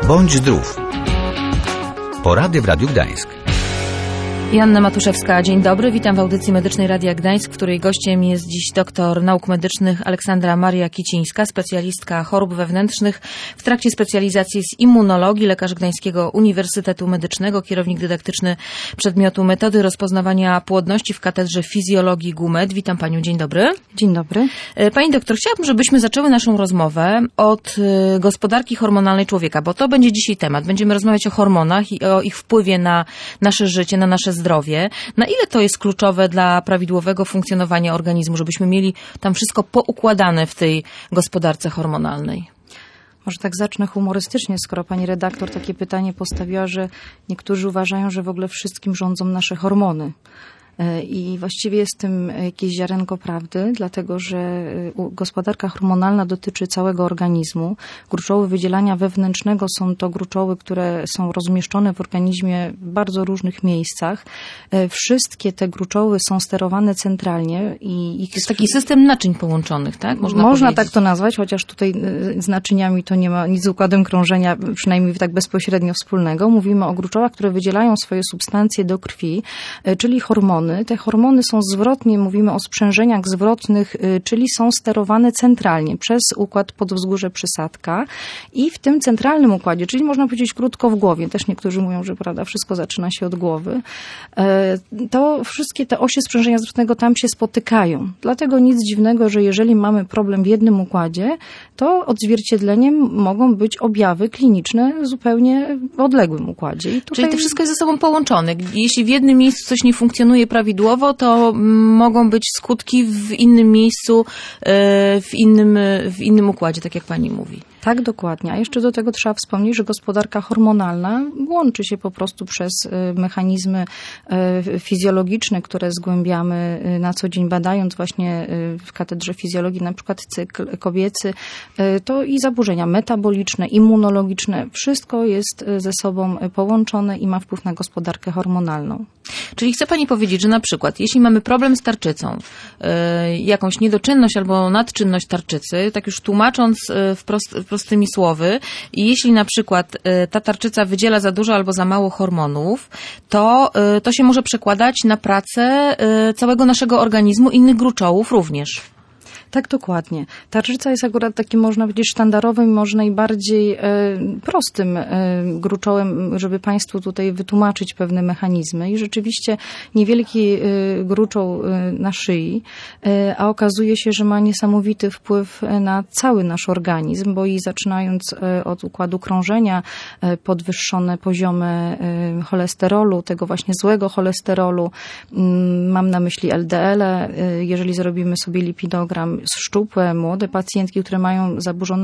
Bądź zdrów. Porady w Radiu Gdańsk. Joanna Matuszewska, dzień dobry. Witam w audycji medycznej Radia Gdańsk, w której gościem jest dziś doktor nauk medycznych Aleksandra Maria Kicińska, specjalistka chorób wewnętrznych w trakcie specjalizacji z immunologii, lekarz Gdańskiego Uniwersytetu Medycznego, kierownik dydaktyczny przedmiotu metody rozpoznawania płodności w katedrze fizjologii GUMED. Witam panią, dzień dobry. Dzień dobry. Pani doktor, chciałabym, żebyśmy zaczęły naszą rozmowę od gospodarki hormonalnej człowieka, bo to będzie dzisiaj temat. Będziemy rozmawiać o hormonach i o ich wpływie na nasze życie, na nasze zdrowie. Na ile to jest kluczowe dla prawidłowego funkcjonowania organizmu, żebyśmy mieli tam wszystko poukładane w tej gospodarce hormonalnej? Może tak zacznę humorystycznie, skoro pani redaktor takie pytanie postawiła, że niektórzy uważają, że w ogóle wszystkim rządzą nasze hormony. I właściwie jest w tym jakieś ziarenko prawdy, dlatego że gospodarka hormonalna dotyczy całego organizmu. Gruczoły wydzielania wewnętrznego są to gruczoły, które są rozmieszczone w organizmie w bardzo różnych miejscach. Wszystkie te gruczoły są sterowane centralnie i ich jest taki system naczyń połączonych, tak? Można tak to nazwać, chociaż tutaj z naczyniami to nie ma nic z układem krążenia, przynajmniej tak bezpośrednio wspólnego. Mówimy o gruczołach, które wydzielają swoje substancje do krwi, czyli hormony. Te hormony są zwrotnie, mówimy o sprzężeniach zwrotnych, czyli są sterowane centralnie przez układ podwzgórze-przysadka i w tym centralnym układzie, czyli można powiedzieć krótko w głowie, też niektórzy mówią, że prawda, wszystko zaczyna się od głowy, to wszystkie te osie sprzężenia zwrotnego tam się spotykają. Dlatego nic dziwnego, że jeżeli mamy problem w jednym układzie, to odzwierciedleniem mogą być objawy kliniczne zupełnie w odległym układzie. I tutaj... Czyli to wszystko jest ze sobą połączone. Jeśli w jednym miejscu coś nie funkcjonuje prawidłowo, to mogą być skutki w innym miejscu, w innym układzie, tak jak pani mówi. Tak, dokładnie. A jeszcze do tego trzeba wspomnieć, że gospodarka hormonalna łączy się po prostu przez mechanizmy fizjologiczne, które zgłębiamy na co dzień, badając właśnie w katedrze fizjologii na przykład cykl kobiecy. To i zaburzenia metaboliczne, immunologiczne, wszystko jest ze sobą połączone i ma wpływ na gospodarkę hormonalną. Czyli chce pani powiedzieć, że na przykład jeśli mamy problem z tarczycą, jakąś niedoczynność albo nadczynność tarczycy, tak już tłumacząc prostymi słowy, i jeśli na przykład ta tarczyca wydziela za dużo albo za mało hormonów, to się może przekładać na pracę całego naszego organizmu, innych gruczołów również. Tak, dokładnie. Tarczyca jest akurat takim, można powiedzieć, sztandarowym, może najbardziej prostym gruczołem, żeby państwu tutaj wytłumaczyć pewne mechanizmy. I rzeczywiście niewielki gruczoł na szyi, a okazuje się, że ma niesamowity wpływ na cały nasz organizm, bo i zaczynając od układu krążenia, podwyższone poziomy cholesterolu, tego właśnie złego cholesterolu, mam na myśli LDL-e, jeżeli zrobimy sobie lipidogram, szczupłe, młode pacjentki, które mają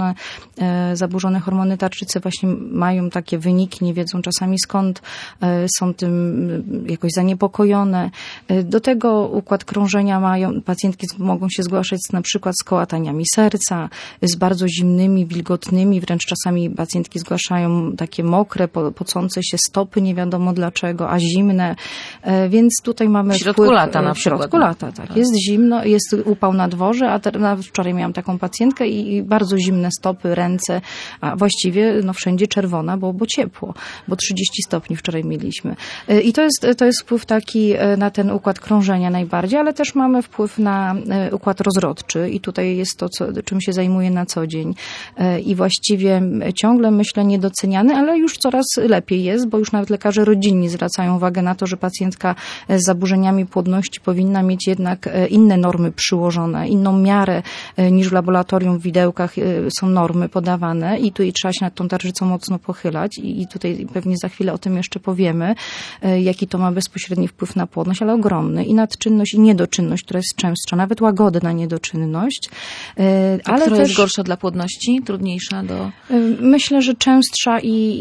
zaburzone hormony tarczycy, właśnie mają takie wyniki, nie wiedzą czasami skąd, są tym jakoś zaniepokojone. Do tego układ krążenia pacjentki mogą się zgłaszać na przykład z kołataniami serca, z bardzo zimnymi, wilgotnymi, wręcz czasami pacjentki zgłaszają takie mokre, pocące się stopy, nie wiadomo dlaczego, a zimne, więc tutaj mamy w środku lata na przykład. W środku lata, tak. Jest zimno, jest upał na dworze, a nawet wczoraj miałam taką pacjentkę i bardzo zimne stopy, ręce, a właściwie wszędzie czerwona, bo ciepło, bo 30 stopni wczoraj mieliśmy. I to jest wpływ taki na ten układ krążenia najbardziej, ale też mamy wpływ na układ rozrodczy i tutaj jest to, czym się zajmuję na co dzień. I właściwie ciągle, myślę, niedoceniany, ale już coraz lepiej jest, bo już nawet lekarze rodzinni zwracają uwagę na to, że pacjentka z zaburzeniami płodności powinna mieć jednak inne normy przyłożone, inną miarę niż w laboratorium, w widełkach są normy podawane i tutaj trzeba się nad tą tarczycą mocno pochylać i tutaj pewnie za chwilę o tym jeszcze powiemy, jaki to ma bezpośredni wpływ na płodność, ale ogromny. I nadczynność, i niedoczynność, która jest częstsza, nawet łagodna niedoczynność. Ale która jest gorsza dla płodności? Trudniejsza do... Myślę, że częstsza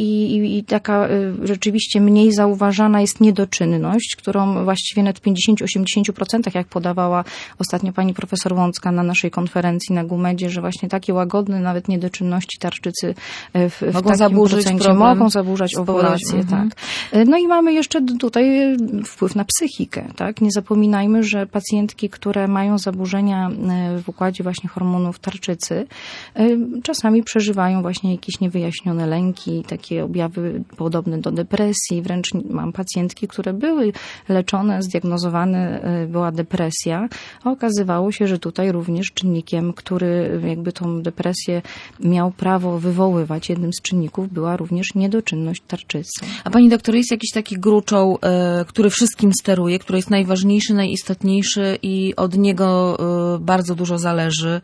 i taka rzeczywiście mniej zauważana jest niedoczynność, którą właściwie nawet w 50-80%, jak podawała ostatnio pani profesor Łącka na na naszej konferencji na GUMED-zie, że właśnie takie łagodne, nawet niedoczynności tarczycy w mogą takim zaburzyć procencie mogą zaburzać owulację. Tak. No i mamy jeszcze tutaj wpływ na psychikę. Tak? Nie zapominajmy, że pacjentki, które mają zaburzenia w układzie właśnie hormonów tarczycy, czasami przeżywają właśnie jakieś niewyjaśnione lęki, takie objawy podobne do depresji. Wręcz mam pacjentki, które były leczone, zdiagnozowane była depresja, a okazywało się, że tutaj również czynnikiem, który jakby tą depresję miał prawo wywoływać, jednym z czynników była również niedoczynność tarczycy. A pani doktor, jest jakiś taki gruczoł, który wszystkim steruje, który jest najważniejszy, najistotniejszy i od niego bardzo dużo zależy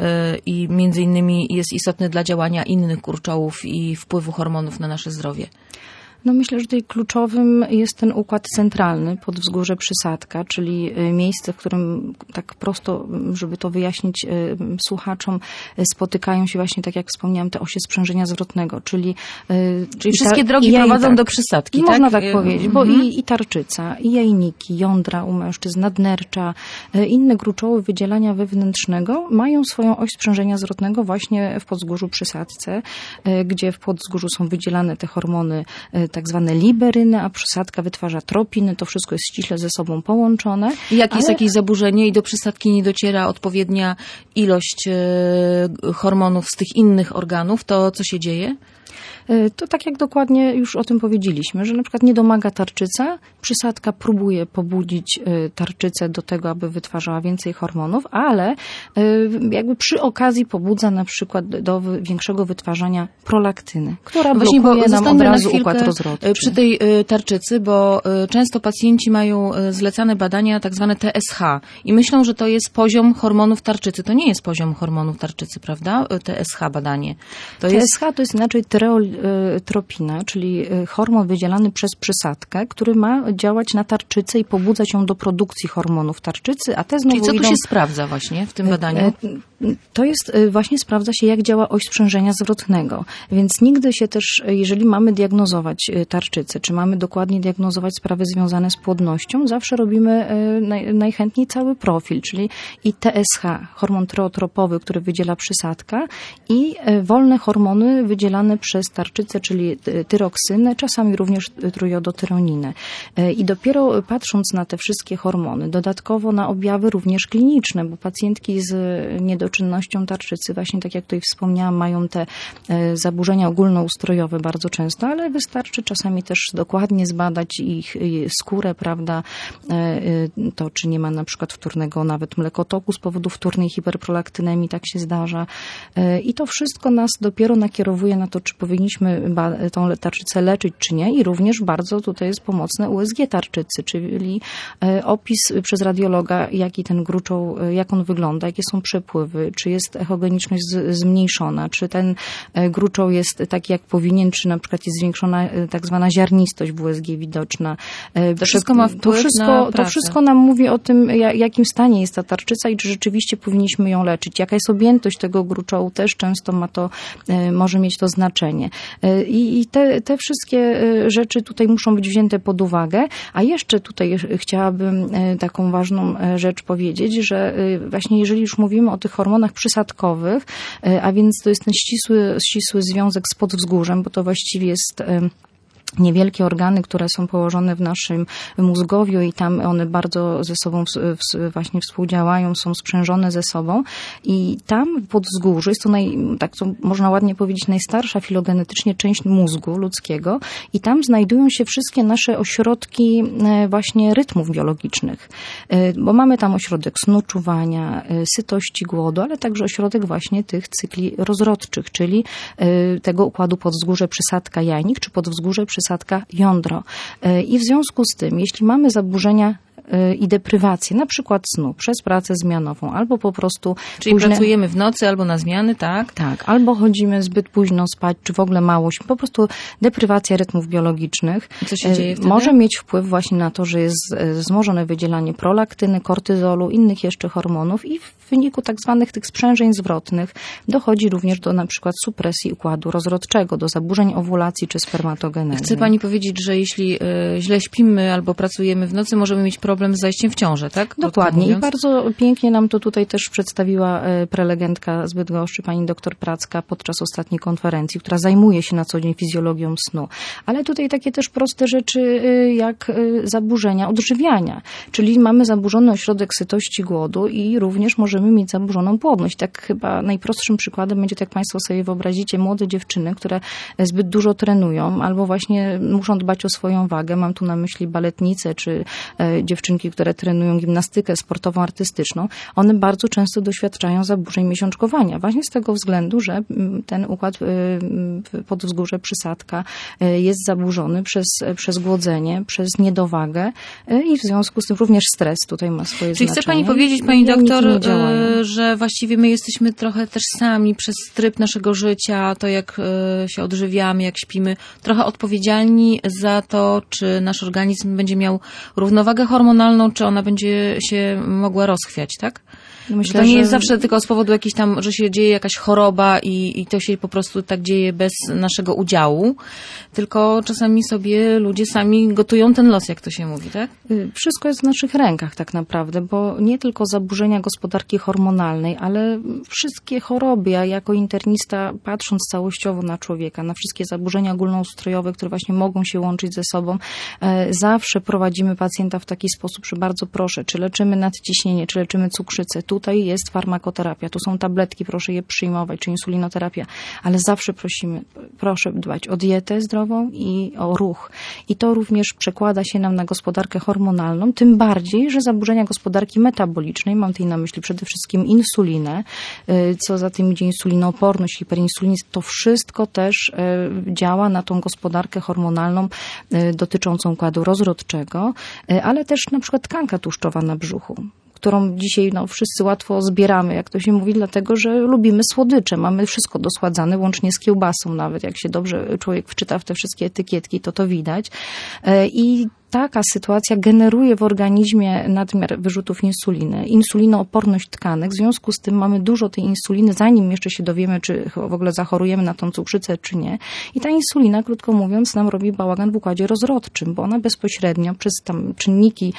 i między innymi jest istotny dla działania innych gruczołów i wpływu hormonów na nasze zdrowie? No myślę, że tutaj kluczowym jest ten układ centralny, podwzgórze przysadka, czyli miejsce, w którym tak prosto, żeby to wyjaśnić słuchaczom, spotykają się właśnie, tak jak wspomniałam, te osie sprzężenia zwrotnego, czyli wszystkie drogi prowadzą do przysadki, tak? Można tak powiedzieć, bo i tarczyca, i jajniki, jądra u mężczyzn, nadnercza, inne gruczoły wydzielania wewnętrznego mają swoją oś sprzężenia zwrotnego właśnie w podzgórzu przysadce, gdzie w podzgórzu są wydzielane te hormony tak zwane liberyny, a przysadka wytwarza tropiny. To wszystko jest ściśle ze sobą połączone. I jak jest jakieś zaburzenie i do przysadki nie dociera odpowiednia ilość hormonów z tych innych organów, to co się dzieje? To tak jak dokładnie już o tym powiedzieliśmy, że na przykład nie domaga tarczyca, przysadka próbuje pobudzić tarczycę do tego, aby wytwarzała więcej hormonów, ale jakby przy okazji pobudza na przykład do większego wytwarzania prolaktyny, która blokuje nam od razu układ rozrodczy. Przy tej tarczycy, bo często pacjenci mają zlecane badania tak zwane TSH i myślą, że to jest poziom hormonów tarczycy. To nie jest poziom hormonów tarczycy, prawda? TSH badanie. TSH to jest inaczej tropina, czyli hormon wydzielany przez przysadkę, który ma działać na tarczycę i pobudzać ją do produkcji hormonów tarczycy, a te znowu Czyli co tu się sprawdza właśnie w tym badaniu? To jest właśnie sprawdza się, jak działa oś sprzężenia zwrotnego. Więc nigdy się też, jeżeli mamy diagnozować tarczycę, czy mamy dokładnie diagnozować sprawy związane z płodnością, zawsze robimy najchętniej cały profil, czyli i TSH, hormon tyreotropowy, który wydziela przysadka, i wolne hormony wydzielane przez tarczycę, czyli tyroksynę, czasami również trojodotyroninę. I dopiero patrząc na te wszystkie hormony, dodatkowo na objawy również kliniczne, bo pacjentki z niedoczynnością tarczycy, właśnie tak jak tutaj wspomniałam, mają te zaburzenia ogólnoustrojowe bardzo często, ale wystarczy czasami też dokładnie zbadać ich skórę, prawda, to czy nie ma na przykład wtórnego nawet mlekotoku z powodu wtórnej hiperprolaktynemii, tak się zdarza. I to wszystko nas dopiero nakierowuje na to, czy powinniśmy tą tarczycę leczyć, czy nie. I również bardzo tutaj jest pomocne USG tarczycy, czyli opis przez radiologa, jaki ten gruczoł, jak on wygląda, jakie są przepływy, czy jest echogeniczność zmniejszona, czy ten gruczoł jest taki, jak powinien, czy na przykład jest zwiększona tak zwana ziarnistość w USG widoczna. To wszystko ma wpływ na pracę. To wszystko nam mówi o tym, jakim stanie jest ta tarczyca i czy rzeczywiście powinniśmy ją leczyć. Jaka jest objętość tego gruczołu, też często może mieć to znaczenie. I te wszystkie rzeczy tutaj muszą być wzięte pod uwagę, a jeszcze tutaj chciałabym taką ważną rzecz powiedzieć, że właśnie jeżeli już mówimy o tych hormonach przysadkowych, a więc to jest ten ścisły związek z podwzgórzem, bo to właściwie jest niewielkie organy, które są położone w naszym mózgowiu i tam one bardzo ze sobą właśnie współdziałają, są sprzężone ze sobą i tam w podwzgórzu jest to tak to można ładnie powiedzieć, najstarsza filogenetycznie część mózgu ludzkiego i tam znajdują się wszystkie nasze ośrodki właśnie rytmów biologicznych, bo mamy tam ośrodek snu, czuwania, sytości, głodu, ale także ośrodek właśnie tych cykli rozrodczych, czyli tego układu podwzgórze, przysadka, jajnik, czy podwzgórze, przysadka, jądro. I w związku z tym, jeśli mamy zaburzenia i deprywację, na przykład snu, przez pracę zmianową, albo po prostu... Czyli pracujemy w nocy albo na zmiany, tak? Tak, albo chodzimy zbyt późno spać, czy w ogóle mało śpimy. Po prostu deprywacja rytmów biologicznych. Co się dzieje wtedy? Może mieć wpływ właśnie na to, że jest wzmożone wydzielanie prolaktyny, kortyzolu, innych jeszcze hormonów i w wyniku tak zwanych tych sprzężeń zwrotnych dochodzi również do na przykład supresji układu rozrodczego, do zaburzeń owulacji czy spermatogenezy. Chce pani powiedzieć, że jeśli źle śpimy albo pracujemy w nocy, możemy mieć problem problem z zajściem w ciążę, tak? Dokładnie. I bardzo pięknie nam to tutaj też przedstawiła prelegentka z Bydgoszczy, pani doktor Pracka, podczas ostatniej konferencji, która zajmuje się na co dzień fizjologią snu. Ale tutaj takie też proste rzeczy jak zaburzenia odżywiania. Czyli mamy zaburzony ośrodek sytości, głodu i również możemy mieć zaburzoną płodność. Tak chyba najprostszym przykładem będzie, tak Państwo sobie wyobrazicie, młode dziewczyny, które zbyt dużo trenują albo właśnie muszą dbać o swoją wagę. Mam tu na myśli baletnice czy dziewczynki, które trenują gimnastykę sportową, artystyczną. One bardzo często doświadczają zaburzeń miesiączkowania. Właśnie z tego względu, że ten układ podwzgórze, przysadka jest zaburzony przez głodzenie, przez niedowagę i w związku z tym również stres tutaj ma swoje Czyli znaczenie. chce Pani powiedzieć, Pani doktor, że właściwie my jesteśmy trochę też sami przez tryb naszego życia, to jak się odżywiamy, jak śpimy, trochę odpowiedzialni za to, czy nasz organizm będzie miał równowagę hormonalną, czy ona będzie się mogła rozchwiać, tak? Myślę, to nie jest zawsze tylko z powodu jakiejś tam, że się dzieje jakaś choroba i to się po prostu tak dzieje bez naszego udziału, tylko czasami sobie ludzie sami gotują ten los, jak to się mówi, tak? Wszystko jest w naszych rękach tak naprawdę, bo nie tylko zaburzenia gospodarki hormonalnej, ale wszystkie choroby. Ja jako internista, patrząc całościowo na człowieka, na wszystkie zaburzenia ogólnoustrojowe, które właśnie mogą się łączyć ze sobą, zawsze prowadzimy pacjenta w taki sposób, że bardzo proszę, czy leczymy nadciśnienie, czy leczymy cukrzycę. Tutaj jest farmakoterapia, tu są tabletki, proszę je przyjmować, czy insulinoterapia, ale zawsze prosimy, proszę dbać o dietę zdrową i o ruch. I to również przekłada się nam na gospodarkę hormonalną, tym bardziej, że zaburzenia gospodarki metabolicznej, mam tutaj na myśli przede wszystkim insulinę, co za tym idzie insulinooporność, hiperinsulinizm, to wszystko też działa na tą gospodarkę hormonalną dotyczącą układu rozrodczego, ale też na przykład tkanka tłuszczowa na brzuchu, którą dzisiaj wszyscy łatwo zbieramy, jak to się mówi, dlatego, że lubimy słodycze. Mamy wszystko dosładzane, łącznie z kiełbasą nawet. Jak się dobrze człowiek wczyta w te wszystkie etykietki, to widać. I taka sytuacja generuje w organizmie nadmiar wyrzutów insuliny, insulinooporność tkanek. W związku z tym mamy dużo tej insuliny, zanim jeszcze się dowiemy, czy w ogóle zachorujemy na tą cukrzycę, czy nie. I ta insulina, krótko mówiąc, nam robi bałagan w układzie rozrodczym, bo ona bezpośrednio przez tam czynniki,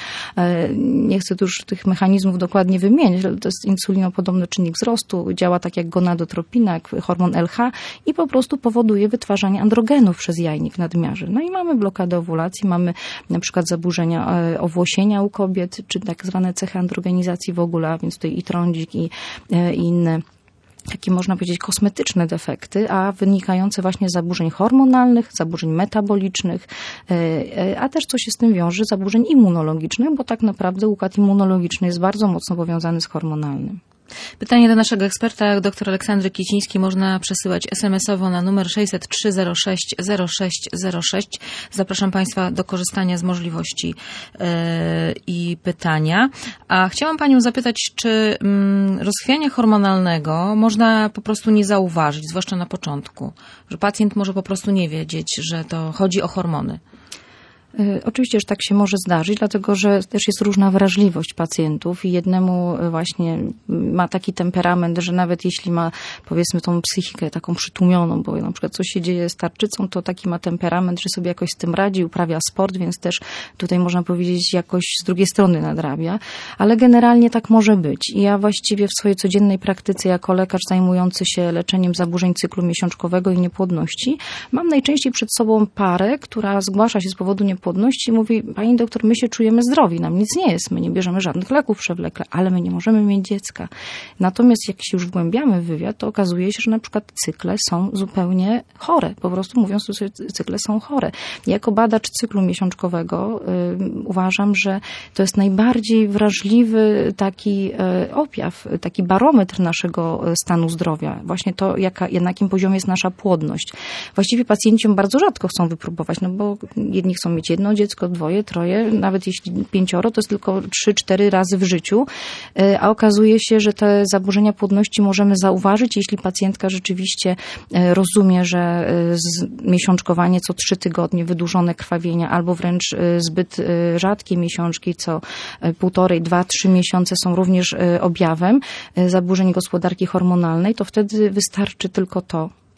nie chcę tu już tych mechanizmów dokładnie wymieniać, ale to jest insulinopodobny czynnik wzrostu, działa tak jak gonadotropina, jak hormon LH i po prostu powoduje wytwarzanie androgenów przez jajnik w nadmiarze. No i mamy blokadę owulacji, mamy na przykład zaburzenia owłosienia u kobiet, czy tak zwane cechy androgenizacji w ogóle, a więc tutaj i trądzik, i inne takie, można powiedzieć, kosmetyczne defekty, a wynikające właśnie z zaburzeń hormonalnych, zaburzeń metabolicznych, a też co się z tym wiąże, zaburzeń immunologicznych, bo tak naprawdę układ immunologiczny jest bardzo mocno powiązany z hormonalnym. Pytanie do naszego eksperta, dr Aleksandry Kicińskiej, można przesyłać SMS-owo na numer 603 06 0606. Zapraszam Państwa do korzystania z możliwości i pytania. A chciałam Panią zapytać, czy rozchwiania hormonalnego można po prostu nie zauważyć, zwłaszcza na początku, że pacjent może po prostu nie wiedzieć, że to chodzi o hormony? Oczywiście, że tak się może zdarzyć, dlatego że też jest różna wrażliwość pacjentów i jednemu właśnie ma taki temperament, że nawet jeśli ma, powiedzmy, tą psychikę taką przytłumioną, bo na przykład coś się dzieje z tarczycą, to taki ma temperament, że sobie jakoś z tym radzi, uprawia sport, więc też tutaj można powiedzieć jakoś z drugiej strony nadrabia, ale generalnie tak może być. I ja właściwie w swojej codziennej praktyce jako lekarz zajmujący się leczeniem zaburzeń cyklu miesiączkowego i niepłodności mam najczęściej przed sobą parę, która zgłasza się z powodu niepłodności i mówi: pani doktor, my się czujemy zdrowi, nam nic nie jest, my nie bierzemy żadnych leków przewlekle, ale my nie możemy mieć dziecka. Natomiast jak się już wgłębiamy w wywiad, to okazuje się, że na przykład cykle są zupełnie chore. Po prostu mówiąc, że cykle są chore. Jako badacz cyklu miesiączkowego uważam, że to jest najbardziej wrażliwy taki objaw, taki barometr naszego stanu zdrowia. Właśnie to, na jakim poziomie jest nasza płodność. Właściwie pacjenci ją bardzo rzadko chcą wypróbować, no bo jedni chcą mieć jedno dziecko, dwoje, troje, nawet jeśli 5, to jest tylko 3-4 razy w życiu, a okazuje się, że te zaburzenia płodności możemy zauważyć, jeśli pacjentka rzeczywiście rozumie, że miesiączkowanie co 3 tygodnie, wydłużone krwawienia albo wręcz zbyt rzadkie miesiączki co 1,5, 2, 3 miesiące są również objawem zaburzeń gospodarki hormonalnej, to wtedy wystarczy tylko to.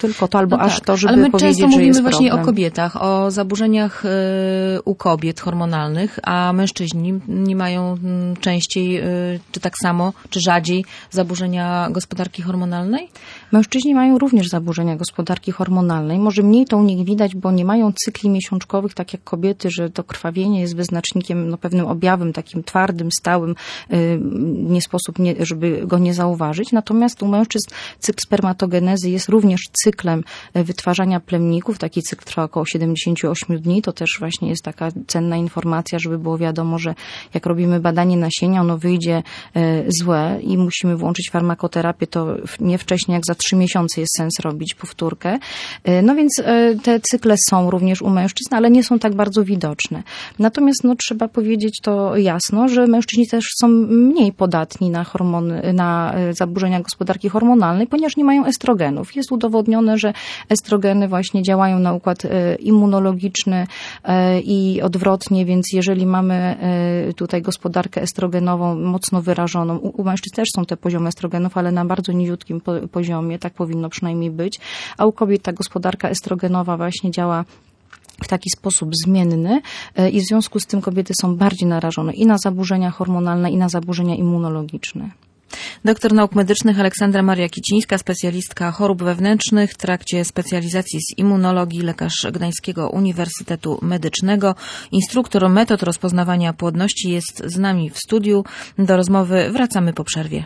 Tylko to, albo aż to, żeby ale my powiedzieć, często że mówimy jest właśnie problem. o kobietach, o zaburzeniach u kobiet hormonalnych, a mężczyźni nie mają częściej, czy tak samo, czy rzadziej zaburzenia gospodarki hormonalnej? Mężczyźni mają również zaburzenia gospodarki hormonalnej. Może mniej to u nich widać, bo nie mają cykli miesiączkowych, tak jak kobiety, że to krwawienie jest wyznacznikiem, pewnym objawem takim twardym, stałym, nie sposób, żeby go nie zauważyć. Natomiast u mężczyzn cykl spermatogenezy jest również cyklem wytwarzania plemników. Taki cykl trwa około 78 dni. To też właśnie jest taka cenna informacja, żeby było wiadomo, że jak robimy badanie nasienia, ono wyjdzie złe i musimy włączyć farmakoterapię, to nie wcześniej jak za 3 miesiące jest sens robić powtórkę. No więc te cykle są również u mężczyzn, ale nie są tak bardzo widoczne. Natomiast trzeba powiedzieć to jasno, że mężczyźni też są mniej podatni na hormony, na zaburzenia gospodarki hormonalnej, ponieważ nie mają estrogenów. Jest udowodnione, że estrogeny właśnie działają na układ immunologiczny i odwrotnie, więc jeżeli mamy tutaj gospodarkę estrogenową mocno wyrażoną, u mężczyzn też są te poziomy estrogenów, ale na bardzo niziutkim poziomie, tak powinno przynajmniej być, a u kobiet ta gospodarka estrogenowa właśnie działa w taki sposób zmienny i w związku z tym kobiety są bardziej narażone i na zaburzenia hormonalne, i na zaburzenia immunologiczne. Doktor nauk medycznych Aleksandra Maria Kicińska, specjalistka chorób wewnętrznych w trakcie specjalizacji z immunologii, lekarz Gdańskiego Uniwersytetu Medycznego, instruktor metod rozpoznawania płodności jest z nami w studiu. Do rozmowy wracamy po przerwie.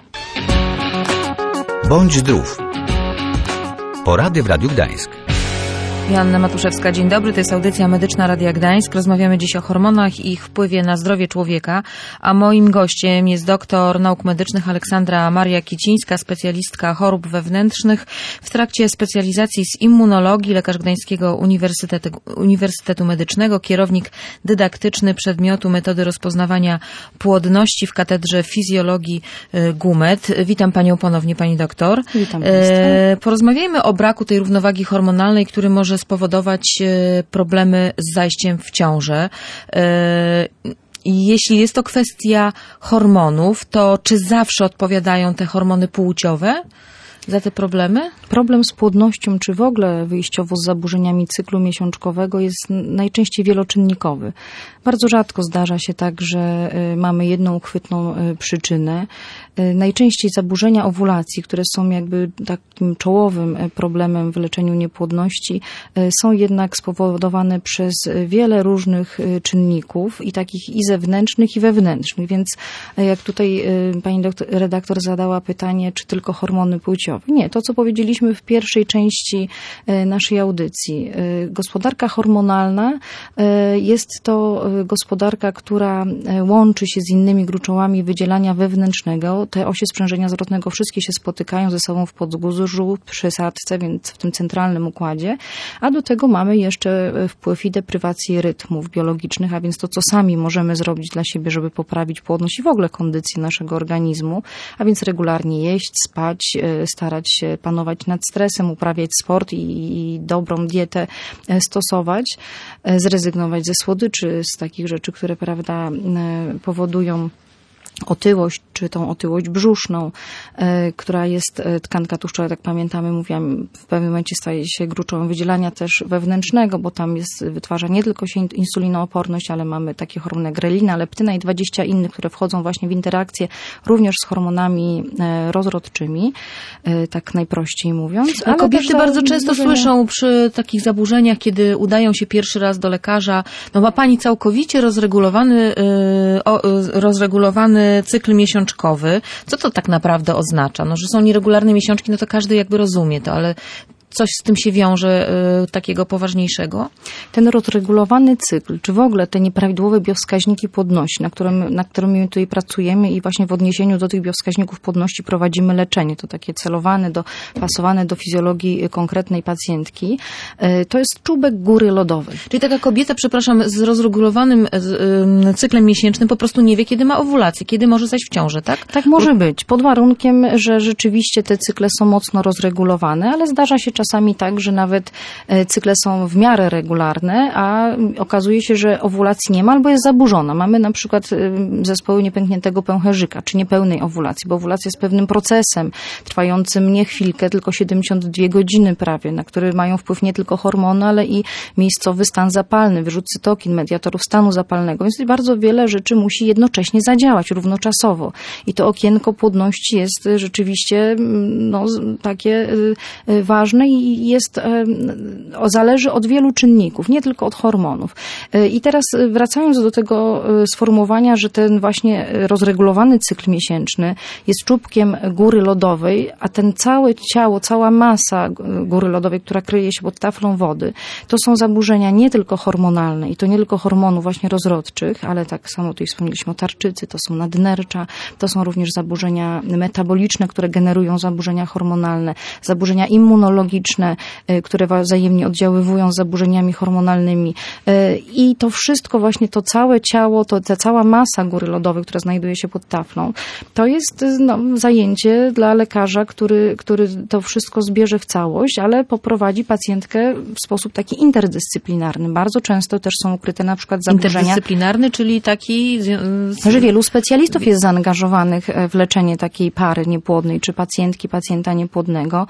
Bądź zdrów. Porady w Radiu Gdańsk. Joanna Matuszewska, dzień dobry. To jest audycja medyczna Radia Gdańsk. Rozmawiamy dziś o hormonach i ich wpływie na zdrowie człowieka, a moim gościem jest doktor nauk medycznych Aleksandra Maria Kicińska, specjalistka chorób wewnętrznych w trakcie specjalizacji z immunologii, lekarz Gdańskiego Uniwersytetu Medycznego, kierownik dydaktyczny przedmiotu metody rozpoznawania płodności w katedrze fizjologii GUMED. Witam panią ponownie, pani doktor. Witam państwa. Porozmawiajmy o braku tej równowagi hormonalnej, który może spowodować problemy z zajściem w ciążę. Jeśli jest to kwestia hormonów, to czy zawsze odpowiadają te hormony płciowe za te problemy? Problem z płodnością, czy w ogóle wyjściowo z zaburzeniami cyklu miesiączkowego jest najczęściej wieloczynnikowy. Bardzo rzadko zdarza się tak, że mamy jedną uchwytną przyczynę. Najczęściej zaburzenia owulacji, które są jakby takim czołowym problemem w leczeniu niepłodności, są jednak spowodowane przez wiele różnych czynników i takich i zewnętrznych, i wewnętrznych. Więc jak tutaj pani redaktor zadała pytanie, czy tylko hormony płciowe. Nie, to co powiedzieliśmy w pierwszej części naszej audycji. Gospodarka hormonalna jest to gospodarka, która łączy się z innymi gruczołami wydzielania wewnętrznego. Te osie sprzężenia zwrotnego wszystkie się spotykają ze sobą w poddgórzu, przy sadce, więc w tym centralnym układzie. A do tego mamy jeszcze wpływ i deprywację rytmów biologicznych, a więc to, co sami możemy zrobić dla siebie, żeby poprawić płodność i w ogóle kondycję naszego organizmu, a więc regularnie jeść, spać, starać się panować nad stresem, uprawiać sport i dobrą dietę stosować, zrezygnować ze słodyczy, z takich rzeczy, które, prawda, powodują otyłość, czy tą otyłość brzuszną, która jest tkanka tłuszczowa, jak pamiętamy, mówiłam, w pewnym momencie staje się gruczołem wydzielania też wewnętrznego, bo tam wytwarza nie tylko się insulinooporność, ale mamy takie hormony jak grelina, leptyna i 20 innych, które wchodzą właśnie w interakcję również z hormonami rozrodczymi, tak najprościej mówiąc. Ale kobiety bardzo często słyszą przy takich zaburzeniach, kiedy udają się pierwszy raz do lekarza, ma pani całkowicie rozregulowany cykl miesiączkowy. Co to tak naprawdę oznacza? Że są nieregularne miesiączki, to każdy jakby rozumie to, ale coś z tym się wiąże takiego poważniejszego? Ten rozregulowany cykl, czy w ogóle te nieprawidłowe biowskaźniki płodności, na którymi tutaj pracujemy i właśnie w odniesieniu do tych biowskaźników płodności prowadzimy leczenie, to takie celowane, dopasowane do fizjologii konkretnej pacjentki, to jest czubek góry lodowej. Czyli taka kobieta, z rozregulowanym cyklem miesięcznym po prostu nie wie, kiedy ma owulację, kiedy może zajść w ciążę, tak? Tak może być, pod warunkiem, że rzeczywiście te cykle są mocno rozregulowane, ale zdarza się czasami czasami tak, że nawet cykle są w miarę regularne, a okazuje się, że owulacji nie ma albo jest zaburzona. Mamy na przykład zespoły niepękniętego pęcherzyka, czy niepełnej owulacji, bo owulacja jest pewnym procesem trwającym nie chwilkę, tylko 72 godziny prawie, na który mają wpływ nie tylko hormony, ale i miejscowy stan zapalny, wyrzut cytokin, mediatorów stanu zapalnego. Więc bardzo wiele rzeczy musi jednocześnie zadziałać równoczasowo. I to okienko płodności jest rzeczywiście takie ważne i zależy od wielu czynników, nie tylko od hormonów. I teraz wracając do tego sformułowania, że ten właśnie rozregulowany cykl miesięczny jest czubkiem góry lodowej, a ten całe ciało, cała masa góry lodowej, która kryje się pod taflą wody, to są zaburzenia nie tylko hormonalne i to nie tylko hormonów właśnie rozrodczych, ale tak samo tutaj wspomnieliśmy o tarczycy, to są nadnercza, to są również zaburzenia metaboliczne, które generują zaburzenia hormonalne, zaburzenia immunologiczne, które wzajemnie oddziaływują z zaburzeniami hormonalnymi. I to wszystko właśnie, to całe ciało, ta cała masa góry lodowej, która znajduje się pod taflą, to jest zajęcie dla lekarza, który to wszystko zbierze w całość, ale poprowadzi pacjentkę w sposób taki interdyscyplinarny. Bardzo często też są ukryte na przykład zaburzenia. Interdyscyplinarny, czyli taki... Że wielu specjalistów jest zaangażowanych w leczenie takiej pary niepłodnej, czy pacjenta niepłodnego.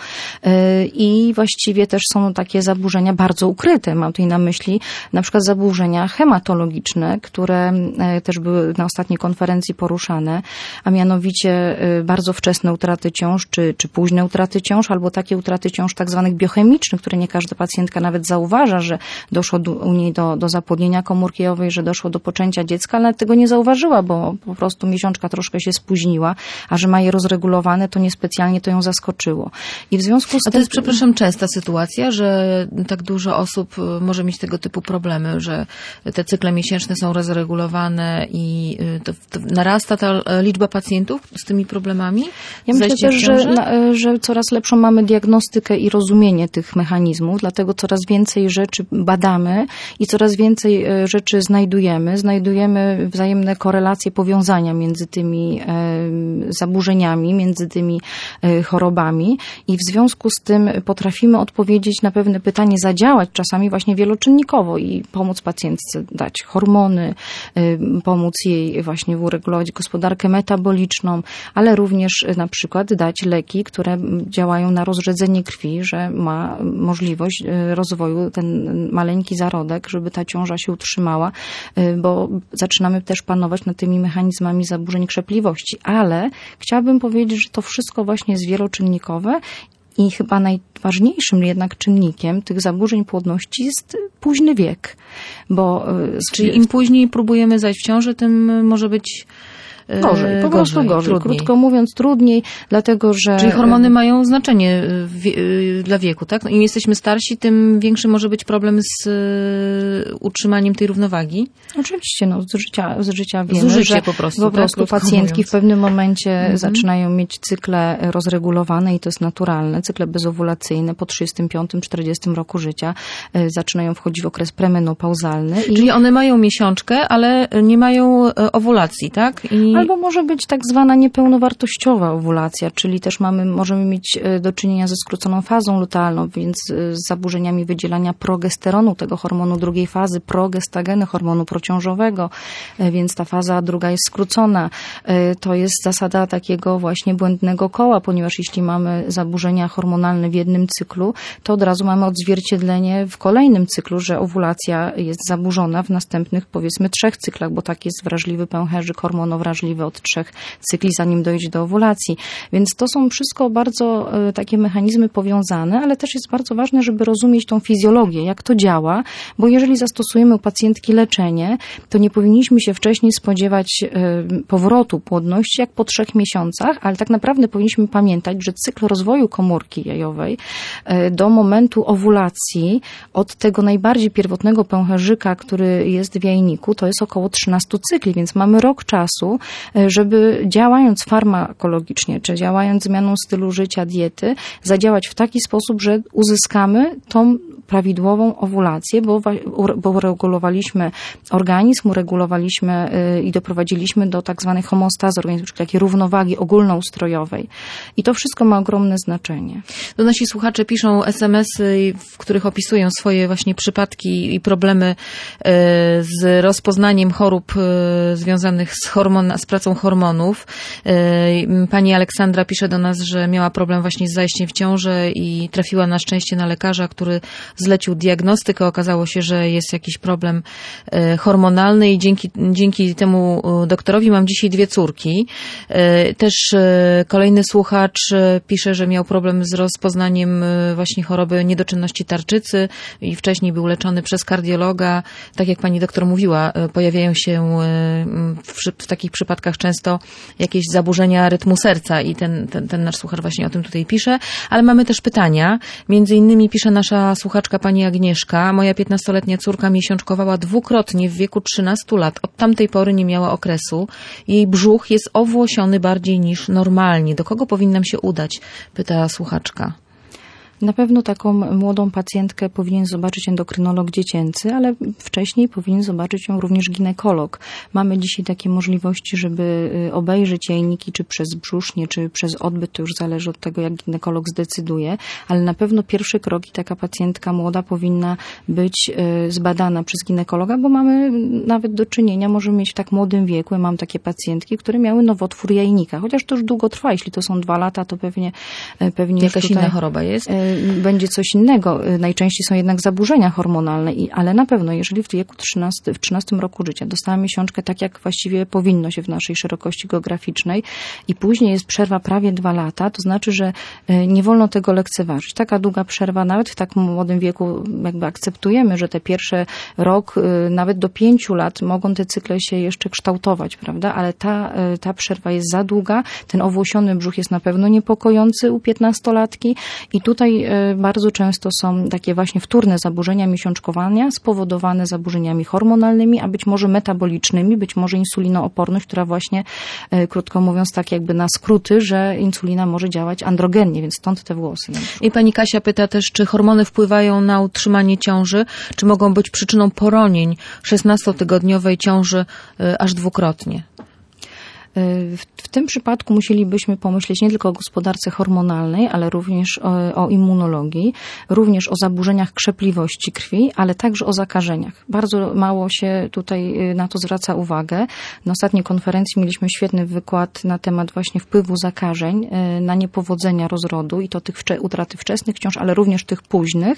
I właściwie też są takie zaburzenia bardzo ukryte. Mam tutaj na myśli na przykład zaburzenia hematologiczne, które też były na ostatniej konferencji poruszane, a mianowicie bardzo wczesne utraty ciąż, czy późne utraty ciąż, albo takie utraty ciąż tak zwanych biochemicznych, które nie każda pacjentka nawet zauważa, że doszło u niej do zapłodnienia komórki jajowej, że doszło do poczęcia dziecka, ale nawet tego nie zauważyła, bo po prostu miesiączka troszkę się spóźniła, a że ma je rozregulowane, to niespecjalnie to ją zaskoczyło. I w związku z tym... A to jest, przepraszam, częsta sytuacja, że tak dużo osób może mieć tego typu problemy, że te cykle miesięczne są rozregulowane i to narasta ta liczba pacjentów z tymi problemami? Ja myślę też, że coraz lepszą mamy diagnostykę i rozumienie tych mechanizmów, dlatego coraz więcej rzeczy badamy i coraz więcej rzeczy znajdujemy. Znajdujemy wzajemne korelacje, powiązania między tymi zaburzeniami, między tymi chorobami i w związku z tym potrafimy odpowiedzieć na pewne pytanie, zadziałać czasami właśnie wieloczynnikowo i pomóc pacjentce dać hormony, pomóc jej właśnie uregulować gospodarkę metaboliczną, ale również na przykład dać leki, które działają na rozrzedzenie krwi, że ma możliwość rozwoju ten maleńki zarodek, żeby ta ciąża się utrzymała, bo zaczynamy też panować nad tymi mechanizmami zaburzeń krzepliwości. Ale chciałabym powiedzieć, że to wszystko właśnie jest wieloczynnikowe i chyba najważniejszym jednak czynnikiem tych zaburzeń płodności jest późny wiek. Czyli im później próbujemy zajść w ciążę, tym może być gorzej, po prostu gorzej. Trudniej. Krótko mówiąc trudniej, dlatego że... Czyli hormony mają znaczenie dla wieku, tak? No, im jesteśmy starsi, tym większy może być problem z utrzymaniem tej równowagi? Oczywiście, z życia wiemy, że po prostu pacjentki w pewnym momencie zaczynają mieć cykle rozregulowane i to jest naturalne, cykle bezowulacyjne po 35-40 roku życia zaczynają wchodzić w okres premenopauzalny. Czyli one mają miesiączkę, ale nie mają owulacji, tak? Albo może być tak zwana niepełnowartościowa owulacja, czyli też możemy mieć do czynienia ze skróconą fazą lutealną, więc z zaburzeniami wydzielania progesteronu, tego hormonu drugiej fazy, progestageny, hormonu prociążowego, więc ta faza druga jest skrócona. To jest zasada takiego właśnie błędnego koła, ponieważ jeśli mamy zaburzenia hormonalne w jednym cyklu, to od razu mamy odzwierciedlenie w kolejnym cyklu, że owulacja jest zaburzona w następnych, powiedzmy, 3 cyklach, bo tak jest wrażliwy pęcherzyk hormonowrażliwy od 3 cykli, zanim dojdzie do owulacji. Więc to są wszystko bardzo takie mechanizmy powiązane, ale też jest bardzo ważne, żeby rozumieć tą fizjologię, jak to działa, bo jeżeli zastosujemy u pacjentki leczenie, to nie powinniśmy się wcześniej spodziewać powrotu płodności jak po 3 miesiącach, ale tak naprawdę powinniśmy pamiętać, że cykl rozwoju komórki jajowej do momentu owulacji od tego najbardziej pierwotnego pęcherzyka, który jest w jajniku, to jest około 13 cykli, więc mamy rok czasu, żeby działając farmakologicznie, czy działając zmianą stylu życia, diety, zadziałać w taki sposób, że uzyskamy tą prawidłową owulację, bo uregulowaliśmy organizm, uregulowaliśmy i doprowadziliśmy do tak zwanej homeostazy organizmu, czyli takiej równowagi ogólnoustrojowej. I to wszystko ma ogromne znaczenie. Do nasi słuchacze piszą SMS-y, w których opisują swoje właśnie przypadki i problemy z rozpoznaniem chorób związanych z pracą hormonów. Pani Aleksandra pisze do nas, że miała problem właśnie z zajściem w ciążę i trafiła na szczęście na lekarza, który zlecił diagnostykę. Okazało się, że jest jakiś problem hormonalny i dzięki temu doktorowi mam dzisiaj 2 córki. Też kolejny słuchacz pisze, że miał problem z rozpoznaniem właśnie choroby niedoczynności tarczycy i wcześniej był leczony przez kardiologa. Tak jak pani doktor mówiła, pojawiają się w takich przypadkach często jakieś zaburzenia rytmu serca i ten nasz słuchacz właśnie o tym tutaj pisze. Ale mamy też pytania. Między innymi pisze nasza słuchaczka pani Agnieszka. Moja 15-letnia córka miesiączkowała 2-krotnie w wieku 13 lat. Od tamtej pory nie miała okresu. Jej brzuch jest owłosiony bardziej niż normalnie. Do kogo powinnam się udać? Pyta słuchaczka. Na pewno taką młodą pacjentkę powinien zobaczyć endokrynolog dziecięcy, ale wcześniej powinien zobaczyć ją również ginekolog. Mamy dzisiaj takie możliwości, żeby obejrzeć jajniki, czy przez brzusznie, czy przez odbyt, to już zależy od tego, jak ginekolog zdecyduje, ale na pewno pierwszy krok i taka pacjentka młoda powinna być zbadana przez ginekologa, bo mamy nawet do czynienia, możemy mieć w tak młodym wieku, ja mam takie pacjentki, które miały nowotwór jajnika, chociaż to już długo trwa, jeśli to są 2 lata, to pewnie jakaś inna choroba jest? Będzie coś innego. Najczęściej są jednak zaburzenia hormonalne, ale na pewno, jeżeli w wieku w 13 roku życia dostała miesiączkę tak, jak właściwie powinno się w naszej szerokości geograficznej i później jest przerwa prawie 2 lata, to znaczy, że nie wolno tego lekceważyć. Taka długa przerwa, nawet w tak młodym wieku jakby akceptujemy, że te pierwsze rok, nawet do 5 lat mogą te cykle się jeszcze kształtować, prawda? Ale ta przerwa jest za długa, ten owłosiony brzuch jest na pewno niepokojący u 15-latki i tutaj bardzo często są takie właśnie wtórne zaburzenia miesiączkowania spowodowane zaburzeniami hormonalnymi, a być może metabolicznymi, być może insulinooporność, która właśnie, krótko mówiąc, tak jakby na skróty, że insulina może działać androgennie, więc stąd te włosy. I pani Kasia pyta też, czy hormony wpływają na utrzymanie ciąży, czy mogą być przyczyną poronień 16-tygodniowej ciąży aż 2-krotnie? W tym przypadku musielibyśmy pomyśleć nie tylko o gospodarce hormonalnej, ale również o immunologii, również o zaburzeniach krzepliwości krwi, ale także o zakażeniach. Bardzo mało się tutaj na to zwraca uwagę. Na ostatniej konferencji mieliśmy świetny wykład na temat właśnie wpływu zakażeń na niepowodzenia rozrodu i to tych utraty wczesnych ciąż, ale również tych późnych.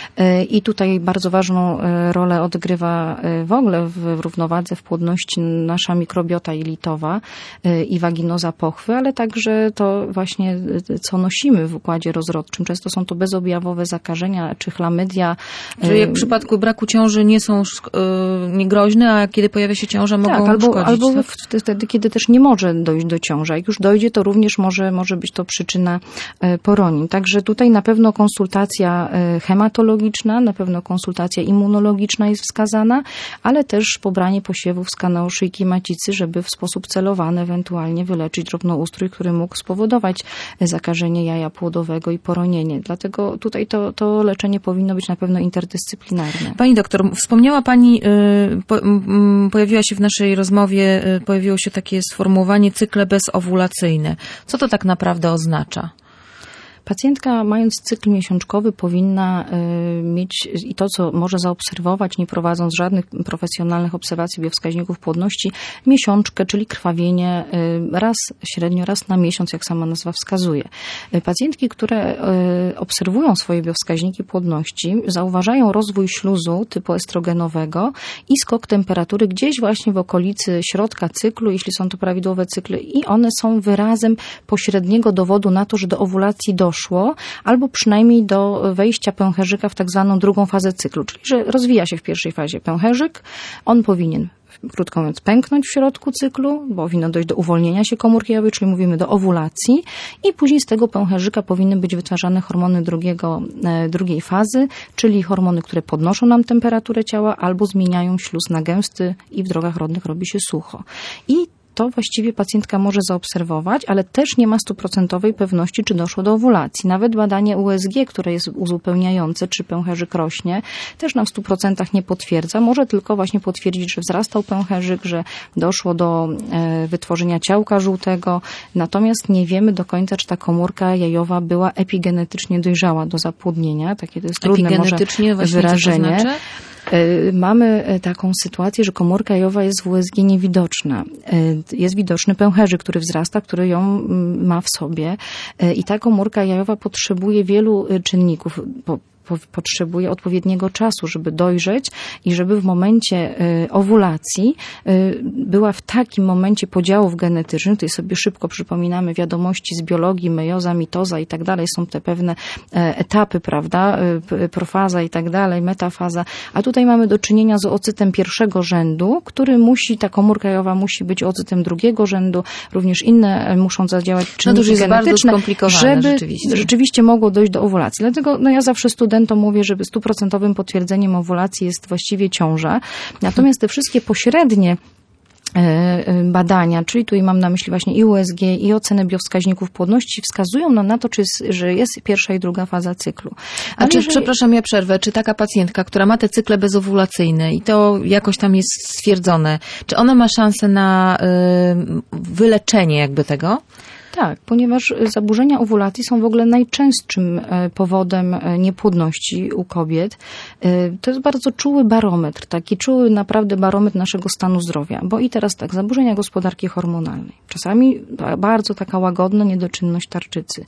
I tutaj bardzo ważną rolę odgrywa w ogóle w równowadze, w płodności nasza mikrobiota jelitowa i waginoza pochwy, ale także to właśnie, co nosimy w układzie rozrodczym. Często są to bezobjawowe zakażenia, czy chlamydia. Czyli jak w przypadku braku ciąży nie są niegroźne, a kiedy pojawia się ciąża, mogą szkodzić. Albo wtedy, kiedy też nie może dojść do ciąży. Jak już dojdzie, to również może być to przyczyna poronień. Także tutaj na pewno konsultacja hematologiczna, na pewno konsultacja immunologiczna jest wskazana, ale też pobranie posiewów z kanału szyjki macicy, żeby w sposób celowany ewentualnie wyleczyć drobnoustrój, który mógł spowodować zakażenie jaja płodowego i poronienie. Dlatego tutaj to leczenie powinno być na pewno interdyscyplinarne. Pani doktor, wspomniała pani, pojawiła się w naszej rozmowie, pojawiło się takie sformułowanie cykle bezowulacyjne. Co to tak naprawdę oznacza? Pacjentka, mając cykl miesiączkowy, powinna mieć i to, co może zaobserwować, nie prowadząc żadnych profesjonalnych obserwacji biowskaźników płodności, miesiączkę, czyli krwawienie średnio raz na miesiąc, jak sama nazwa wskazuje. Pacjentki, które obserwują swoje biowskaźniki płodności, zauważają rozwój śluzu typu estrogenowego i skok temperatury gdzieś właśnie w okolicy środka cyklu, jeśli są to prawidłowe cykle, i one są wyrazem pośredniego dowodu na to, że do owulacji doszło, albo przynajmniej do wejścia pęcherzyka w tak zwaną drugą fazę cyklu, czyli że rozwija się w pierwszej fazie pęcherzyk, on powinien, krótko mówiąc, pęknąć w środku cyklu, bo powinno dojść do uwolnienia się komórki jajowej, czyli mówimy do owulacji, i później z tego pęcherzyka powinny być wytwarzane hormony drugiej fazy, czyli hormony, które podnoszą nam temperaturę ciała albo zmieniają śluz na gęsty i w drogach rodnych robi się sucho. I to właściwie pacjentka może zaobserwować, ale też nie ma 100% pewności, czy doszło do owulacji. Nawet badanie USG, które jest uzupełniające, czy pęcherzyk rośnie, też nam w 100% nie potwierdza. Może tylko właśnie potwierdzić, że wzrastał pęcherzyk, że doszło do wytworzenia ciałka żółtego. Natomiast nie wiemy do końca, czy ta komórka jajowa była epigenetycznie dojrzała do zapłodnienia. Takie to jest trudne może wyrażenie. Co to znaczy? Mamy taką sytuację, że komórka jajowa jest w USG niewidoczna. Jest widoczny pęcherzyk, który wzrasta, który ją ma w sobie i ta komórka jajowa potrzebuje wielu czynników. Potrzebuje odpowiedniego czasu, żeby dojrzeć i żeby w momencie owulacji była w takim momencie podziałów genetycznych, tutaj sobie szybko przypominamy wiadomości z biologii, mejoza, mitoza i tak dalej, są te pewne etapy, prawda, profaza i tak dalej, metafaza, a tutaj mamy do czynienia z oocytem pierwszego rzędu, który ta komórka jajowa musi być oocytem drugiego rzędu, również inne muszą zadziałać czynniki genetyczne, żeby rzeczywiście mogło dojść do owulacji. Dlatego ja zawsze studentom mówię, że 100% potwierdzeniem owulacji jest właściwie ciąża. Natomiast te wszystkie pośrednie badania, czyli tutaj mam na myśli właśnie i USG, i ocenę biowskaźników płodności, wskazują nam na to, że jest pierwsza i druga faza cyklu. Przepraszam, ja przerwę, czy taka pacjentka, która ma te cykle bezowulacyjne i to jakoś tam jest stwierdzone, czy ona ma szansę na wyleczenie jakby tego? Tak, ponieważ zaburzenia owulacji są w ogóle najczęstszym powodem niepłodności u kobiet. To jest bardzo czuły barometr, taki czuły naprawdę barometr naszego stanu zdrowia. Bo i teraz tak, zaburzenia gospodarki hormonalnej. Czasami bardzo taka łagodna niedoczynność tarczycy.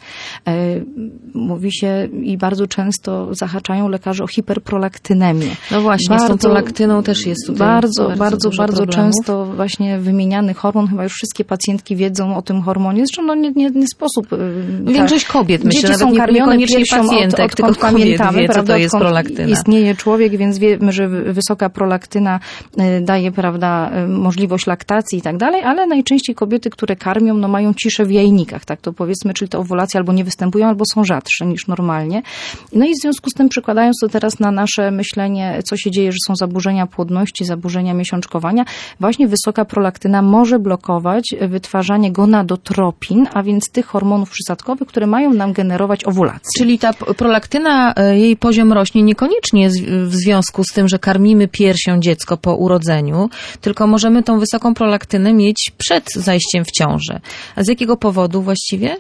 Mówi się i bardzo często zahaczają lekarze o hiperprolaktynemię. No właśnie, z tą prolaktyną też jest tutaj bardzo często właśnie wymieniany hormon. Chyba już wszystkie pacjentki wiedzą o tym hormonie. Zresztą nie sposób. Większość kobiet, myślę, dzieci są karmione piersią pacjentek, tylko pamiętamy, wie, co to jest prolaktyna. Istnieje człowiek, więc wiemy, że wysoka prolaktyna daje, prawda, możliwość laktacji i tak dalej, ale najczęściej kobiety, które karmią, mają ciszę w jajnikach, tak to powiedzmy, czyli te owulacje albo nie występują, albo są rzadsze niż normalnie. No i w związku z tym, przekładając to teraz na nasze myślenie, co się dzieje, że są zaburzenia płodności, zaburzenia miesiączkowania, właśnie wysoka prolaktyna może blokować wytwarzanie gonadotropin, a więc tych hormonów przysadkowych, które mają nam generować owulację. Czyli ta prolaktyna, jej poziom rośnie niekoniecznie w związku z tym, że karmimy piersią dziecko po urodzeniu, tylko możemy tą wysoką prolaktynę mieć przed zajściem w ciążę. A z jakiego powodu właściwie?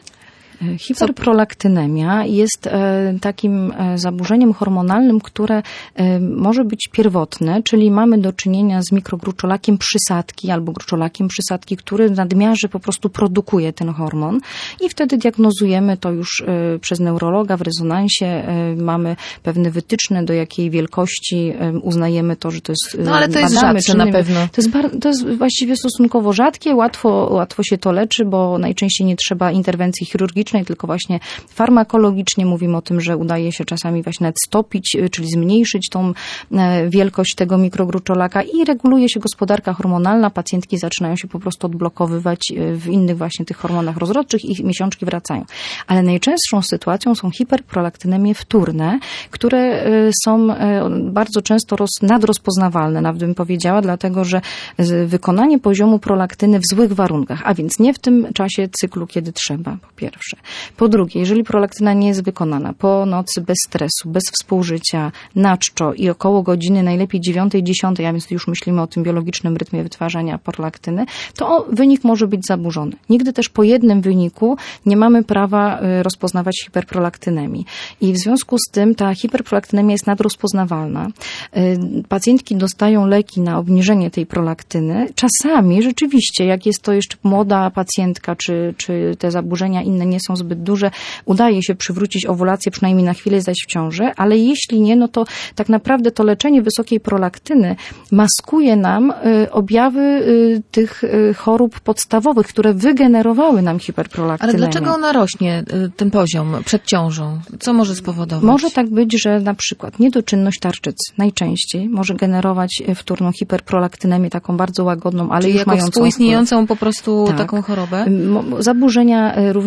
Hiperprolaktynemia jest takim zaburzeniem hormonalnym, które może być pierwotne, czyli mamy do czynienia z mikrogruczolakiem przysadki albo gruczolakiem przysadki, który w nadmiarze po prostu produkuje ten hormon i wtedy diagnozujemy to już przez neurologa w rezonansie. Mamy pewne wytyczne, do jakiej wielkości uznajemy to, że to jest ale to jest rzadsze na pewno. To jest właściwie stosunkowo rzadkie, łatwo się to leczy, bo najczęściej nie trzeba interwencji chirurgicznej, tylko właśnie farmakologicznie mówimy o tym, że udaje się czasami właśnie nawet stopić, czyli zmniejszyć tą wielkość tego mikrogruczolaka i reguluje się gospodarka hormonalna. Pacjentki zaczynają się po prostu odblokowywać w innych właśnie tych hormonach rozrodczych i miesiączki wracają. Ale najczęstszą sytuacją są hiperprolaktynemie wtórne, które są bardzo często nadrozpoznawalne, nawet bym powiedziała, dlatego że wykonanie poziomu prolaktyny w złych warunkach, a więc nie w tym czasie cyklu, kiedy trzeba, po pierwsze. Po drugie, jeżeli prolaktyna nie jest wykonana po nocy bez stresu, bez współżycia, na czczo i około godziny najlepiej 9-10, a więc już myślimy o tym biologicznym rytmie wytwarzania prolaktyny, to wynik może być zaburzony. Nigdy też po jednym wyniku nie mamy prawa rozpoznawać hiperprolaktynemii. I w związku z tym ta hiperprolaktynemia jest nadrozpoznawalna. Pacjentki dostają leki na obniżenie tej prolaktyny. Czasami rzeczywiście, jak jest to jeszcze młoda pacjentka, czy te zaburzenia inne nie są zbyt duże, udaje się przywrócić owulację, przynajmniej na chwilę zajść w ciążę, ale jeśli nie, no to tak naprawdę to leczenie wysokiej prolaktyny maskuje nam objawy tych chorób podstawowych, które wygenerowały nam hiperprolaktynemię. Ale dlaczego ona rośnie, ten poziom, przed ciążą? Co może spowodować? Może tak być, że na przykład niedoczynność tarczycy najczęściej może generować wtórną hiperprolaktynemię, taką bardzo łagodną, ale czyli już jako mającą współistniejącą po prostu taką chorobę? Zaburzenia również nadnerczowe.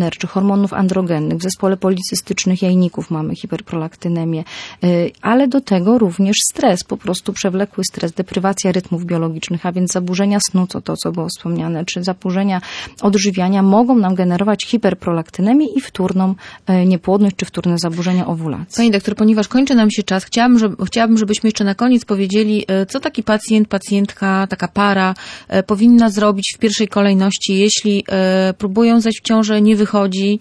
nadnerczy, hormonów androgennych. W zespole policystycznych jajników mamy hiperprolaktynemię, ale do tego również stres, po prostu przewlekły stres, deprywacja rytmów biologicznych, a więc zaburzenia snu, to co było wspomniane, czy zaburzenia odżywiania mogą nam generować hiperprolaktynemię i wtórną niepłodność, czy wtórne zaburzenia owulacji. Pani doktor, ponieważ kończy nam się czas, chciałabym, żebyśmy jeszcze na koniec powiedzieli, co taki pacjent, pacjentka, taka para powinna zrobić w pierwszej kolejności, jeśli próbują zajść w ciążę, nie wychodzi,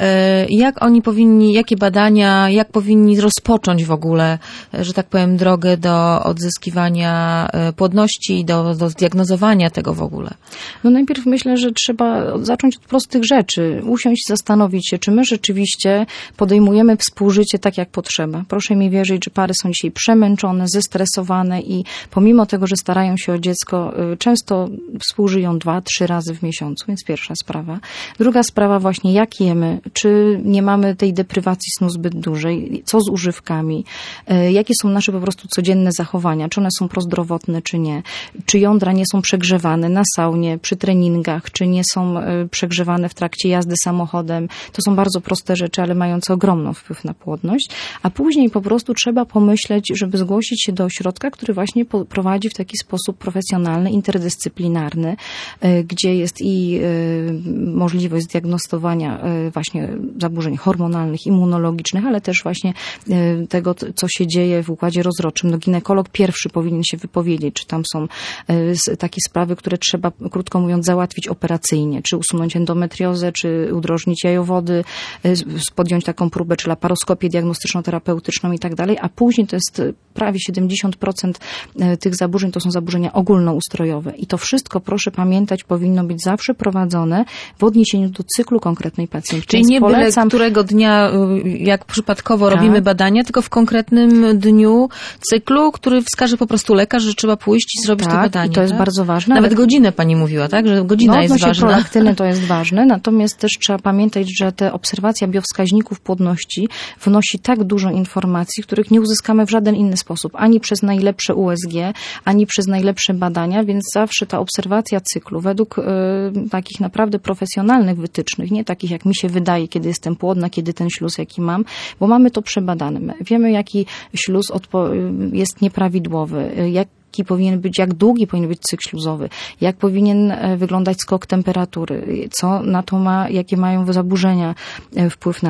jak oni powinni, jakie badania, jak powinni rozpocząć w ogóle, że tak powiem, drogę do odzyskiwania płodności i do zdiagnozowania tego w ogóle? No najpierw myślę, że trzeba zacząć od prostych rzeczy. Usiąść, zastanowić się, czy my rzeczywiście podejmujemy współżycie tak, jak potrzeba. Proszę mi wierzyć, że pary są dzisiaj przemęczone, zestresowane i pomimo tego, że starają się o dziecko, często współżyją 2-3 razy w miesiącu, więc pierwsza sprawa. Druga sprawa właśnie, jak jemy, czy nie mamy tej deprywacji snu zbyt dużej, co z używkami, jakie są nasze po prostu codzienne zachowania, czy one są prozdrowotne, czy nie, czy jądra nie są przegrzewane na saunie, przy treningach, czy nie są przegrzewane w trakcie jazdy samochodem. To są bardzo proste rzeczy, ale mające ogromny wpływ na płodność, a później po prostu trzeba pomyśleć, żeby zgłosić się do ośrodka, który właśnie prowadzi w taki sposób profesjonalny, interdyscyplinarny, gdzie jest i możliwość zdiagnozowania właśnie zaburzeń hormonalnych, immunologicznych, ale też właśnie tego, co się dzieje w układzie rozrodczym. No, ginekolog pierwszy powinien się wypowiedzieć, czy tam są takie sprawy, które trzeba, krótko mówiąc, załatwić operacyjnie, czy usunąć endometriozę, czy udrożnić jajowody, podjąć taką próbę, czy laparoskopię diagnostyczno-terapeutyczną i tak dalej, a później to jest prawie 70% tych zaburzeń to są zaburzenia ogólnoustrojowe. I to wszystko, proszę pamiętać, powinno być zawsze prowadzone w odniesieniu do cyklu konkretnej pacjentki. Czyli nie byle którego dnia, jak przypadkowo robimy badania, tylko w konkretnym dniu cyklu, który wskaże po prostu lekarz, że trzeba pójść i zrobić to badanie. I to jest bardzo ważne. Nawet godzinę pani mówiła, tak? Że godzina jest ważna. Prolaktyny to jest ważne, natomiast też trzeba pamiętać, że ta obserwacja biowskaźników płodności wnosi tak dużo informacji, których nie uzyskamy w żaden inny sposób, ani przez najlepsze USG, ani przez najlepsze badania, więc zawsze ta obserwacja cyklu według takich naprawdę profesjonalnych wytycznych, nie takich jak mi się wydaje, kiedy jestem płodna, kiedy ten śluz jaki mam, bo mamy to przebadane. Wiemy, jaki śluz jest nieprawidłowy, jaki powinien być, jak długi powinien być cykl śluzowy, jak powinien wyglądać skok temperatury, co na to ma, jakie mają zaburzenia wpływ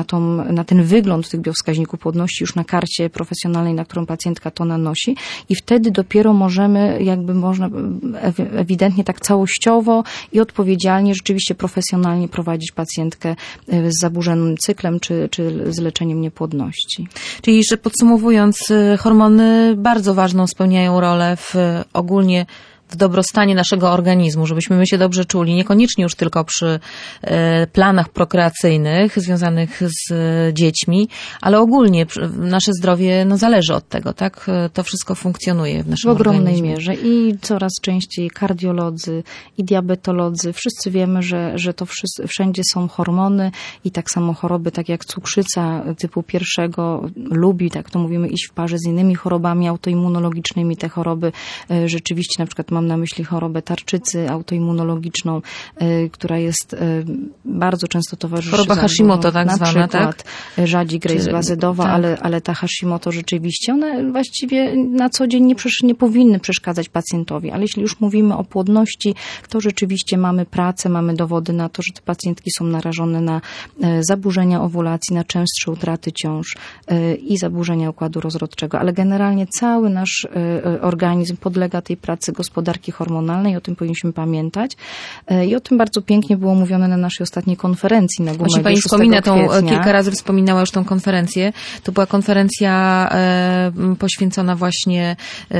na ten wygląd tych biowskaźników płodności już na karcie profesjonalnej, na którą pacjentka to nanosi i wtedy dopiero możemy, można ewidentnie tak całościowo i odpowiedzialnie, rzeczywiście profesjonalnie prowadzić pacjentkę z zaburzonym cyklem czy z leczeniem niepłodności. Czyli, że podsumowując, hormony bardzo ważną spełniają rolę ogólnie w dobrostanie naszego organizmu, żebyśmy my się dobrze czuli, niekoniecznie już tylko przy planach prokreacyjnych związanych z dziećmi, ale ogólnie nasze zdrowie zależy od tego, tak? To wszystko funkcjonuje w naszym organizmie. W ogromnej mierze i coraz częściej kardiolodzy i diabetolodzy, wszyscy wiemy, że to wszędzie są hormony i tak samo choroby, tak jak cukrzyca typu 1 lubi, tak to mówimy, iść w parze z innymi chorobami autoimmunologicznymi. Te choroby rzeczywiście, na przykład mam na myśli chorobę tarczycy autoimmunologiczną, która jest bardzo często towarzyszy. Choroba Hashimoto tak zwana, tak? Rzadziej Grace bazydowa, tak. ale ta Hashimoto rzeczywiście, one właściwie na co dzień nie powinny przeszkadzać pacjentowi, ale jeśli już mówimy o płodności, to rzeczywiście mamy pracę, mamy dowody na to, że te pacjentki są narażone na zaburzenia owulacji, na częstsze utraty ciąż i zaburzenia układu rozrodczego, ale generalnie cały nasz organizm podlega tej pracy gospodarki hormonalnej, o tym powinniśmy pamiętać. I o tym bardzo pięknie było mówione na naszej ostatniej konferencji na GUMEG. Właśnie pani wspomina kilka razy wspominała już tą konferencję. To była konferencja poświęcona właśnie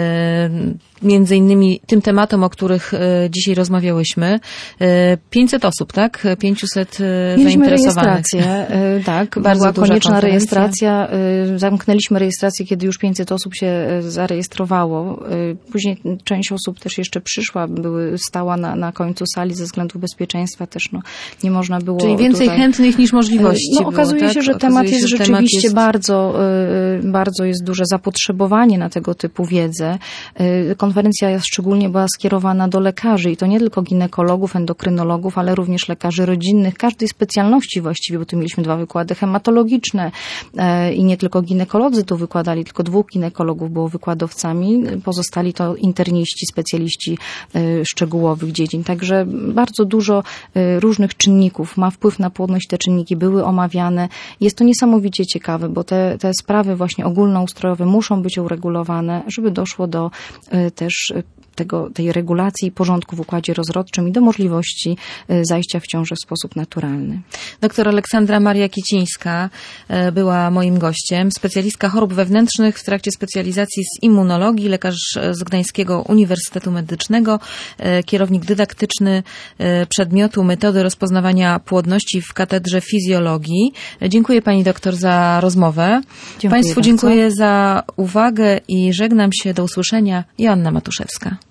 między innymi tym tematom, o których dzisiaj rozmawiałyśmy. 500 osób, tak? 500 Mieliśmy zainteresowanych. rejestrację, tak. Bardzo była konieczna rejestracja. Zamknęliśmy rejestrację, kiedy już 500 osób się zarejestrowało. Później część osób też też jeszcze przyszła, stała na końcu sali ze względu bezpieczeństwa też, nie można było. Czyli więcej chętnych niż możliwości było, okazuje się, że temat jest rzeczywiście bardzo jest duże zapotrzebowanie na tego typu wiedzę. Konferencja szczególnie była skierowana do lekarzy i to nie tylko ginekologów, endokrynologów, ale również lekarzy rodzinnych, każdej specjalności właściwie, bo tu mieliśmy 2 wykłady hematologiczne i nie tylko ginekolodzy tu wykładali, tylko 2 ginekologów było wykładowcami, pozostali to interniści, specjaliści szczegółowych dziedzin. Także bardzo dużo różnych czynników ma wpływ na płodność, te czynniki były omawiane. Jest to niesamowicie ciekawe, bo te sprawy właśnie ogólnoustrojowe muszą być uregulowane, żeby doszło do też tej regulacji porządku w układzie rozrodczym i do możliwości zajścia w ciążę w sposób naturalny. Doktor Aleksandra Maria Kicińska była moim gościem, specjalistka chorób wewnętrznych w trakcie specjalizacji z immunologii, lekarz z Gdańskiego Uniwersytetu Medycznego, kierownik dydaktyczny przedmiotu metody rozpoznawania płodności w katedrze fizjologii. Dziękuję pani doktor za rozmowę. Dziękuję Państwu bardzo. dziękuję za uwagę i żegnam się. Do usłyszenia. Joanna Matuszewska.